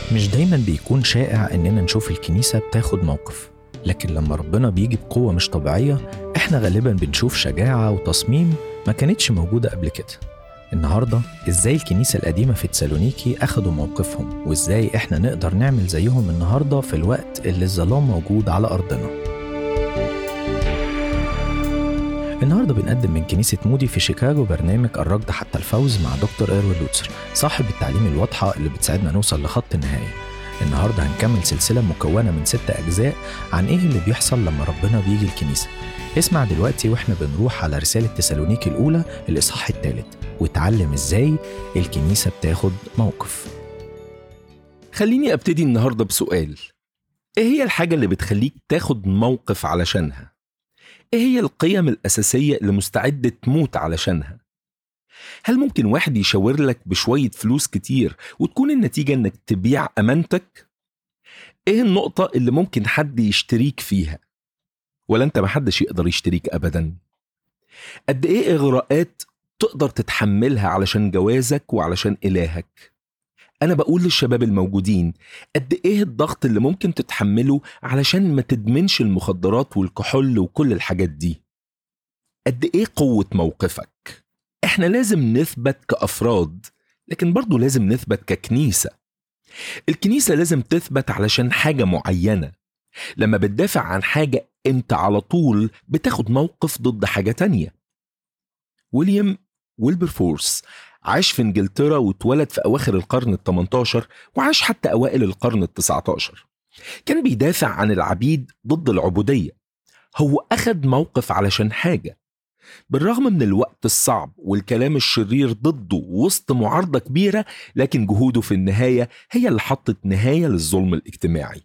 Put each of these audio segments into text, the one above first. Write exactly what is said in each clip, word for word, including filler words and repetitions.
مش دايما بيكون شائع إننا نشوف الكنيسة بتاخد موقف، لكن لما ربنا بيجي بقوة مش طبيعية إحنا غالبا بنشوف شجاعة وتصميم ما كانتش موجودة قبل كده. النهاردة إزاي الكنيسة القديمة في تسالونيكي أخدوا موقفهم، وإزاي إحنا نقدر نعمل زيهم النهاردة في الوقت اللي الظلام موجود على أرضنا. النهاردة بنقدم من كنيسة مودي في شيكاغو برنامج الركض حتى الفوز مع دكتور إيروين لوتسر، صاحب التعليم الواضحة اللي بتساعدنا نوصل لخط النهاية. النهاردة هنكمل سلسلة مكونة من ست أجزاء عن إيه اللي بيحصل لما ربنا بيجي الكنيسة. اسمع دلوقتي وإحنا بنروح على رسالة تسالونيكي الأولى الإصحاح الثالث، وتعلم إزاي الكنيسة بتاخد موقف. خليني أبتدي النهاردة بسؤال: إيه هي الحاجة اللي بتخليك تاخد موقف علشانها؟ إيه هي القيم الأساسية اللي مستعدة تموت علشانها؟ هل ممكن واحد يشاور لك بشوية فلوس كتير وتكون النتيجة إنك تبيع أمانتك؟ إيه النقطة اللي ممكن حد يشتريك فيها؟ ولا أنت محدش يقدر يشتريك أبداً؟ قد إيه إغراءات تقدر تتحملها علشان جوازك وعلشان إلهك؟ أنا بقول للشباب الموجودين: قد إيه الضغط اللي ممكن تتحمله علشان ما تدمنش المخدرات والكحول وكل الحاجات دي؟ قد إيه قوة موقفك؟ إحنا لازم نثبت كأفراد، لكن برضو لازم نثبت ككنيسة. الكنيسة لازم تثبت علشان حاجة معينة. لما بتدافع عن حاجة أنت على طول بتاخد موقف ضد حاجة تانية. ويليام ويلبرفورس عاش في انجلترا واتولد في أواخر القرن الثمنتاشر وعاش حتى أوائل القرن التسعتاشر. كان بيدافع عن العبيد ضد العبودية. هو أخد موقف علشان حاجة. بالرغم من الوقت الصعب والكلام الشرير ضده وسط معارضة كبيرة، لكن جهوده في النهاية هي اللي حطت نهاية للظلم الاجتماعي.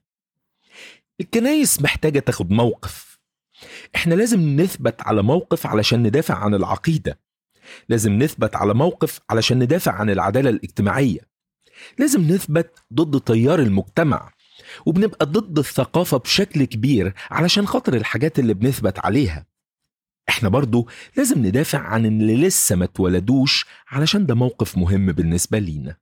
الكنايس محتاجة تاخد موقف. احنا لازم نثبت على موقف علشان ندافع عن العقيدة. لازم نثبت على موقف علشان ندافع عن العدالة الاجتماعية. لازم نثبت ضد تيار المجتمع، وبنبقى ضد الثقافة بشكل كبير علشان خاطر الحاجات اللي بنثبت عليها. احنا برضو لازم ندافع عن اللي لسه ما اتولدوش علشان ده موقف مهم بالنسبة لينا.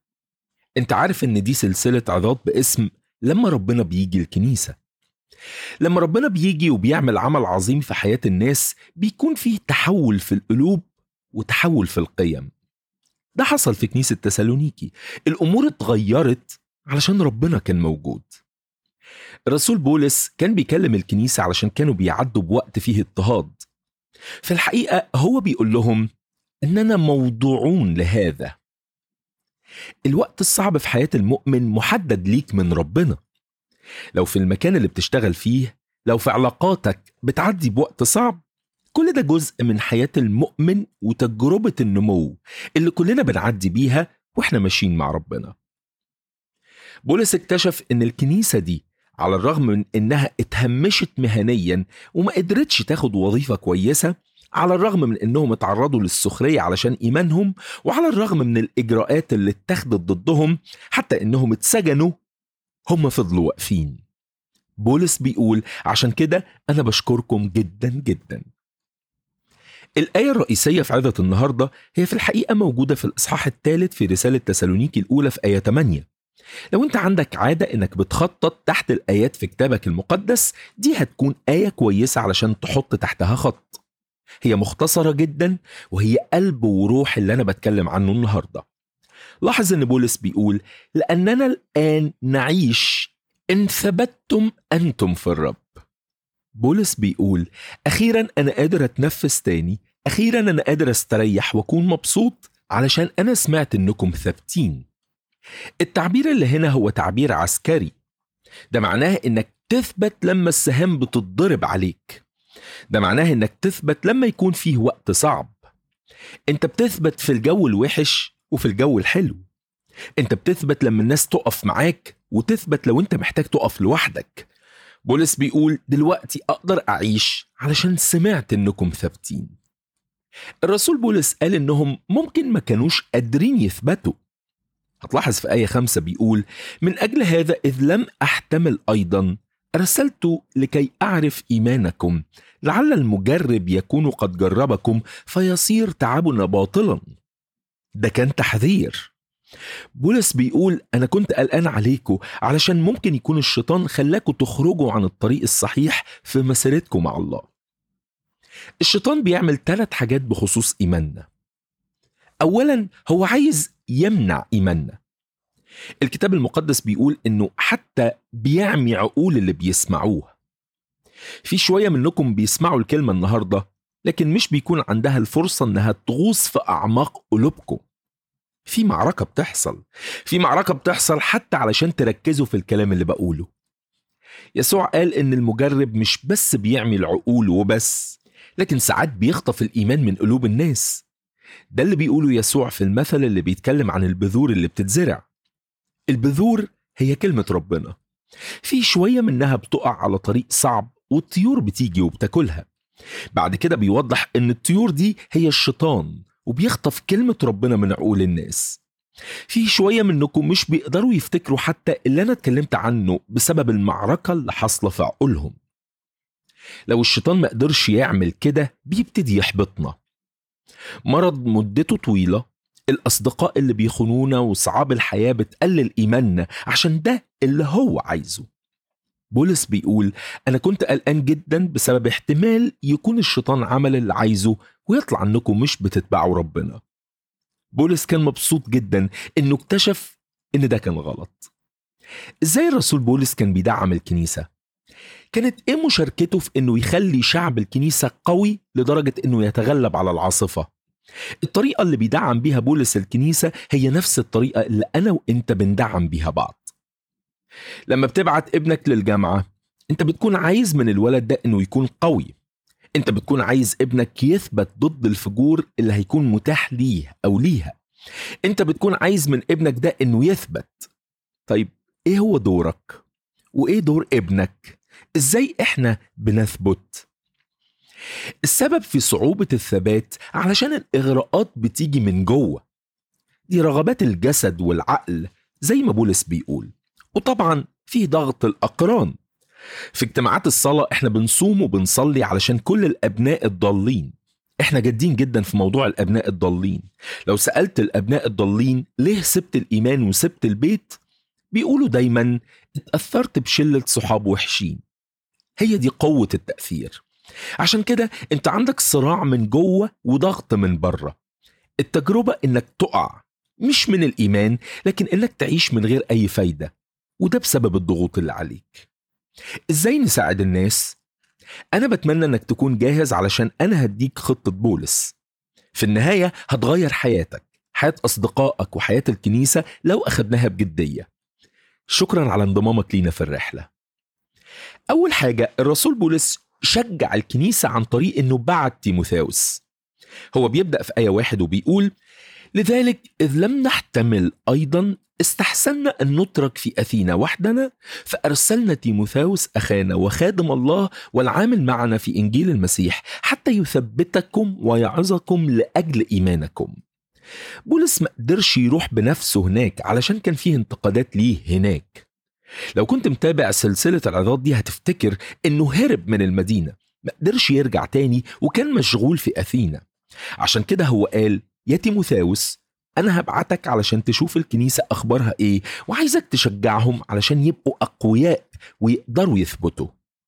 انت عارف ان دي سلسلة عظات باسم لما ربنا بيجي الكنيسة. لما ربنا بيجي وبيعمل عمل عظيم في حياة الناس، بيكون فيه تحول في القلوب وتحول في القيم. ده حصل في كنيسة تسالونيكي. الأمور اتغيرت علشان ربنا كان موجود. الرسول بولس كان بيكلم الكنيسة علشان كانوا بيعدوا بوقت فيه اضطهاد. في الحقيقة هو بيقول لهم إننا موضوعون لهذا. الوقت الصعب في حياة المؤمن محدد ليك من ربنا. لو في المكان اللي بتشتغل فيه، لو في علاقاتك بتعدي بوقت صعب، كل ده جزء من حياة المؤمن وتجربة النمو اللي كلنا بنعدي بيها وإحنا ماشيين مع ربنا. بولس اكتشف إن الكنيسة دي على الرغم من إنها اتهمشت مهنيا وما قدرتش تاخد وظيفة كويسة، على الرغم من إنهم اتعرضوا للسخرية علشان إيمانهم، وعلى الرغم من الإجراءات اللي اتخذت ضدهم، حتى إنهم اتسجنوا، هم فضلوا واقفين. بولس بيقول: عشان كده أنا بشكركم جدا جدا. الآية الرئيسية في عظة النهاردة هي في الحقيقة موجودة في الإصحاح الثالث في رسالة تسالونيكي الأولى في آية ثمانية. لو أنت عندك عادة إنك بتخطط تحت الآيات في كتابك المقدس، دي هتكون آية كويسة علشان تحط تحتها خط. هي مختصرة جدا وهي قلب وروح اللي أنا بتكلم عنه النهاردة. لاحظ إن بولس بيقول: لأننا الآن نعيش إن ثبتتم أنتم في الرب. بولس بيقول: أخيرا أنا قادر أتنفس تاني، أخيرا أنا قادر أستريح وأكون مبسوط علشان أنا سمعت إنكم ثابتين. التعبير اللي هنا هو تعبير عسكري. ده معناه إنك تثبت لما السهام بتضرب عليك. ده معناه إنك تثبت لما يكون فيه وقت صعب. أنت بتثبت في الجو الوحش وفي الجو الحلو. أنت بتثبت لما الناس تقف معاك، وتثبت لو أنت محتاج تقف لوحدك. بولس بيقول: دلوقتي أقدر أعيش علشان سمعت إنكم ثابتين. الرسول بولس قال إنهم ممكن ما كانوش قادرين يثبتوا. هتلاحظ في آية خمسة بيقول: من أجل هذا إذ لم أحتمل أيضا أرسلت لكي أعرف إيمانكم، لعل المجرب يكون قد جربكم فيصير تعبنا باطلا. ده كان تحذير. بولس بيقول أنا كنت قلقان عليكم علشان ممكن يكون الشيطان خلاكم تخرجوا عن الطريق الصحيح في مسيرتكم مع الله. الشيطان بيعمل ثلاث حاجات بخصوص إيماننا. أولا، هو عايز يمنع إيماننا. الكتاب المقدس بيقول إنه حتى بيعمي عقول اللي بيسمعوه. في شوية منكم بيسمعوا الكلمة النهاردة لكن مش بيكون عندها الفرصة إنها تغوص في أعماق قلوبكم. في معركة بتحصل في معركة بتحصل حتى علشان تركزوا في الكلام اللي بقوله. يسوع قال إن المجرب مش بس بيعمي العقول وبس، لكن ساعات بيخطف الإيمان من قلوب الناس. ده اللي بيقوله يسوع في المثل اللي بيتكلم عن البذور اللي بتتزرع. البذور هي كلمة ربنا. في شوية منها بتقع على طريق صعب والطيور بتيجي وبتاكلها. بعد كده بيوضح إن الطيور دي هي الشيطان وبيخطف كلمة ربنا من عقول الناس. في شوية منكم مش بيقدروا يفتكروا حتى اللي أنا اتكلمت عنه بسبب المعركة اللي حصل في عقولهم. لو الشيطان ما قدرش يعمل كده بيبتدي يحبطنا. مرض مدته طويلة، الأصدقاء اللي بيخونونا وصعاب الحياة بتقلل إيماننا عشان ده اللي هو عايزه. بولس بيقول أنا كنت قلقان جدا بسبب احتمال يكون الشيطان عمل اللي عايزه ويطلع أنكم مش بتتبعوا ربنا. بولس كان مبسوط جدا أنه اكتشف أن ده كان غلط. إزاي الرسول بولس كان بيدعم الكنيسة؟ كانت إيه مشاركته في أنه يخلي شعب الكنيسة قوي لدرجة أنه يتغلب على العاصفة؟ الطريقة اللي بيدعم بيها بولس الكنيسة هي نفس الطريقة اللي أنا وإنت بندعم بيها بعض. لما بتبعت ابنك للجامعة انت بتكون عايز من الولد ده انه يكون قوي. انت بتكون عايز ابنك يثبت ضد الفجور اللي هيكون متاح ليه او ليها. انت بتكون عايز من ابنك ده انه يثبت. طيب ايه هو دورك؟ وايه دور ابنك؟ ازاي احنا بنثبت؟ السبب في صعوبة الثبات علشان الاغراءات بتيجي من جوه. دي رغبات الجسد والعقل زي ما بولس بيقول. وطبعا في ضغط الأقران. في اجتماعات الصلاة احنا بنصوم وبنصلي علشان كل الأبناء الضالين. احنا جادين جدا في موضوع الأبناء الضالين. لو سألت الأبناء الضالين ليه سبت الإيمان وسبت البيت، بيقولوا دايما اتأثرت بشلة صحاب وحشين. هي دي قوة التأثير. عشان كده انت عندك صراع من جوه وضغط من بره. التجربة انك تقع مش من الإيمان لكن انك تعيش من غير أي فايدة، وده بسبب الضغوط اللي عليك. ازاي نساعد الناس؟ انا بتمنى انك تكون جاهز علشان انا هديك خطة بولس. في النهاية هتغير حياتك، حياة اصدقائك وحياة الكنيسة لو اخدناها بجدية. شكرا على انضمامك لينا في الرحلة. اول حاجة، الرسول بولس شجع الكنيسة عن طريق انه بعت تيموثاوس. هو بيبدأ في آية واحد وبيقول لذلك إذ لم نحتمل أيضا استحسننا أن نترك في أثينا وحدنا، فأرسلنا تيموثاوس أخانا وخادم الله والعامل معنا في إنجيل المسيح حتى يثبتكم ويعظكم لأجل إيمانكم. بولس ما قدرش يروح بنفسه هناك علشان كان فيه انتقادات ليه هناك. لو كنت متابع سلسلة العظات دي هتفتكر أنه هرب من المدينة، ما قدرش يرجع تاني وكان مشغول في أثينا. عشان كده هو قال يا تيموثاوس أنا هبعتك علشان تشوف الكنيسة أخبارها إيه، وعايزك تشجعهم علشان يبقوا أقوياء ويقدروا يثبتوا.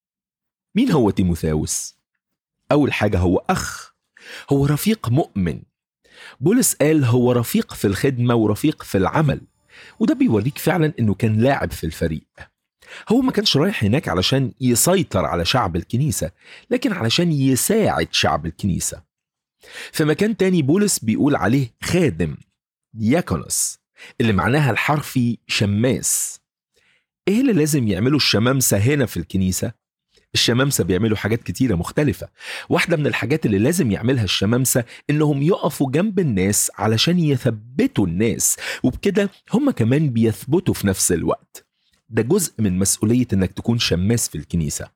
مين هو تيموثاوس؟ أول حاجة هو أخ، هو رفيق مؤمن. بولس قال هو رفيق في الخدمة ورفيق في العمل، وده بيوريك فعلا إنه كان لاعب في الفريق. هو ما كانش رايح هناك علشان يسيطر على شعب الكنيسة، لكن علشان يساعد شعب الكنيسة. في مكان تاني بولس بيقول عليه خادم، دياكونوس، اللي معناها الحرفي شماس. ايه اللي لازم يعملوا الشمامسة هنا في الكنيسة؟ الشمامسة بيعملوا حاجات كتيرة مختلفة. واحدة من الحاجات اللي لازم يعملها الشمامسة انهم يقفوا جنب الناس علشان يثبتوا الناس، وبكده هم كمان بيثبتوا في نفس الوقت. ده جزء من مسؤولية انك تكون شماس في الكنيسة.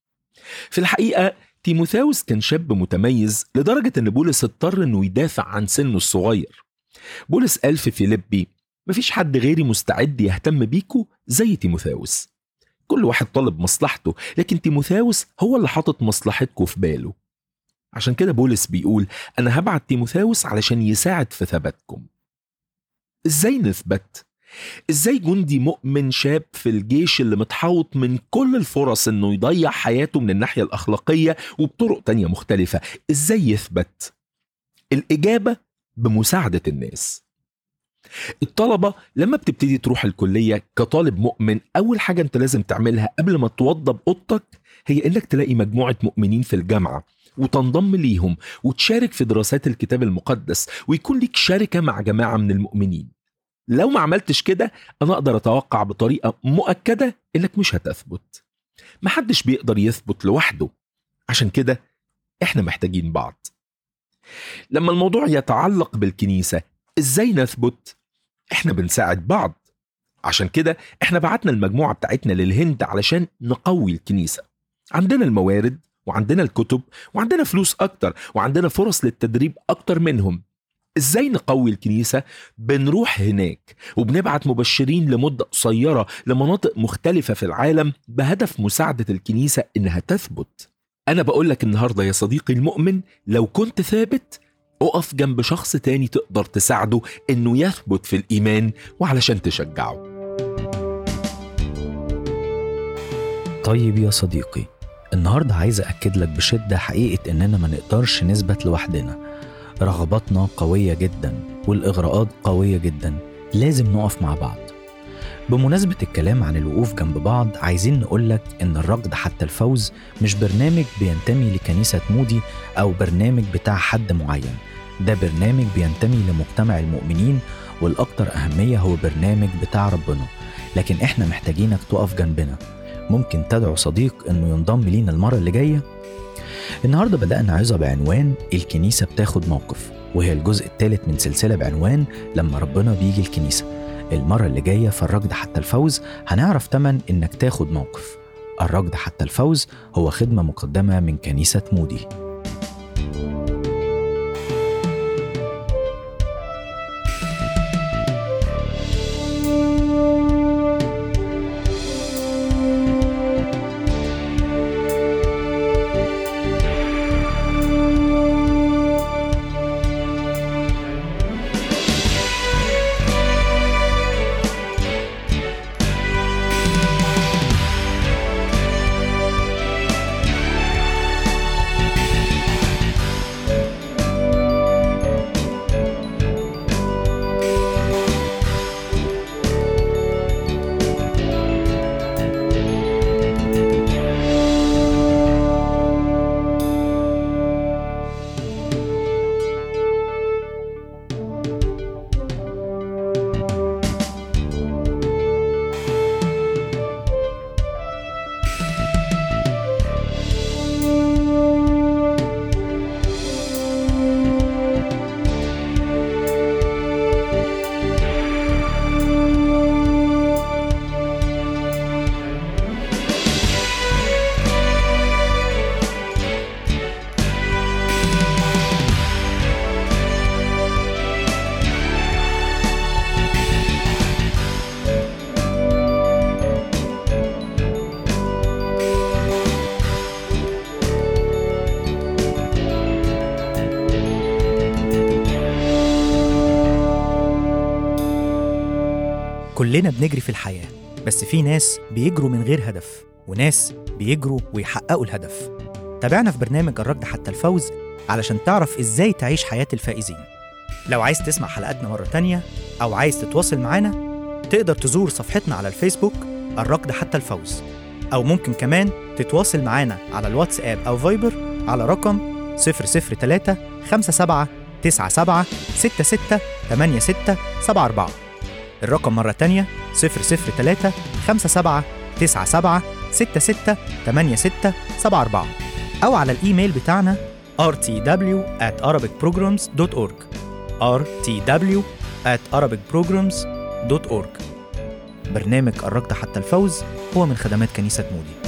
في الحقيقة تيموثاوس كان شاب متميز لدرجة ان بولس اضطر انه يدافع عن سنه الصغير. بولس قال في فيليبي مفيش حد غيري مستعد يهتم بيكو زي تيموثاوس. كل واحد طالب مصلحته، لكن تيموثاوس هو اللي حاطط مصلحتكو في باله. عشان كده بولس بيقول أنا هبعت تيموثاوس علشان يساعد في ثباتكم. إزاي نثبت؟ إزاي جندي مؤمن شاب في الجيش اللي متحوط من كل الفرص إنه يضيع حياته من الناحية الأخلاقية وبطرق تانية مختلفة، إزاي يثبت؟ الإجابة بمساعدة الناس. الطلبة لما بتبتدي تروح الكلية كطالب مؤمن، أول حاجة أنت لازم تعملها قبل ما توضب أوضتك هي إنك تلاقي مجموعة مؤمنين في الجامعة وتنضم ليهم وتشارك في دراسات الكتاب المقدس ويكون لك شركة مع جماعة من المؤمنين. لو ما عملتش كده أنا أقدر أتوقع بطريقة مؤكدة إنك مش هتثبت. محدش بيقدر يثبت لوحده، عشان كده إحنا محتاجين بعض. لما الموضوع يتعلق بالكنيسة، إزاي نثبت؟ إحنا بنساعد بعض. عشان كده إحنا بعتنا المجموعة بتاعتنا للهند علشان نقوي الكنيسة. عندنا الموارد وعندنا الكتب وعندنا فلوس أكتر وعندنا فرص للتدريب أكتر منهم. إزاي نقوي الكنيسة؟ بنروح هناك وبنبعت مبشرين لمدة قصيرة لمناطق مختلفة في العالم بهدف مساعدة الكنيسة إنها تثبت. أنا بقولك النهاردة يا صديقي المؤمن، لو كنت ثابت أقف جنب شخص تاني تقدر تساعده إنه يثبت في الإيمان وعلشان تشجعه. طيب يا صديقي، النهاردة عايز أكد لك بشدة حقيقة إننا ما نقدرش نثبت لوحدنا. رغباتنا قوية جدا والإغراءات قوية جدا، لازم نقف مع بعض. بمناسبة الكلام عن الوقوف جنب بعض، عايزين نقولك إن الركض حتى الفوز مش برنامج بينتمي لكنيسة مودي أو برنامج بتاع حد معين. ده برنامج بينتمي لمجتمع المؤمنين، والأكثر أهمية هو برنامج بتاع ربنا. لكن إحنا محتاجينك تقف جنبنا. ممكن تدعو صديق إنه ينضم لينا المرة اللي جاية. النهاردة بدأنا عظة بعنوان الكنيسة بتاخد موقف، وهي الجزء الثالث من سلسلة بعنوان لما ربنا بيجي الكنيسة. المرة اللي جاية في الركض حتى الفوز هنعرف تمن إنك تاخد موقف. الركض حتى الفوز هو خدمة مقدمة من كنيسة مودي. كلنا بنجري في الحياة، بس في ناس بيجروا من غير هدف وناس بيجروا ويحققوا الهدف. تابعنا في برنامج الركض حتى الفوز علشان تعرف إزاي تعيش حياة الفائزين. لو عايز تسمع حلقاتنا مرة تانية أو عايز تتواصل معنا، تقدر تزور صفحتنا على الفيسبوك الركض حتى الفوز، أو ممكن كمان تتواصل معنا على الواتساب أو فايبر على رقم صفر صفر ثلاثة خمسة سبعة تسعة سبعة ستة ستة ثمانية ستة سبعة أربعة. الرقم مرة تانية صفر صفر ثلاثة خمسة سبعة تسعة سبعة ستة ستة ثمانية ستة سبعة أربعة، أو على الإيميل بتاعنا آر تي دبليو آت أرابيك بروجرامز دوت أورج آر تي دبليو آت أرابيك بروجرامز دوت أورج. برنامج الركض حتى الفوز هو من خدمات كنيسة مودي.